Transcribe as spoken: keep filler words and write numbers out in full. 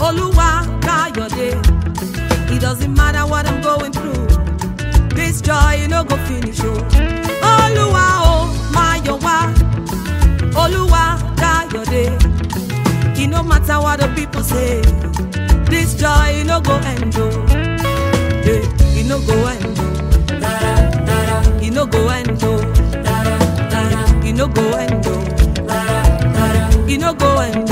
Oluwa Kayode. It doesn't matter what I'm going through. This joy, you know, go finish. Oh, Oluwa, oh, my Yowa. Oluwa Kayode. It no matter what the people say. This joy, you know, go end. Oh, yeah, you know, go end. Oh, you know, go end. Oh, you know, go end. Oh, you know, go end.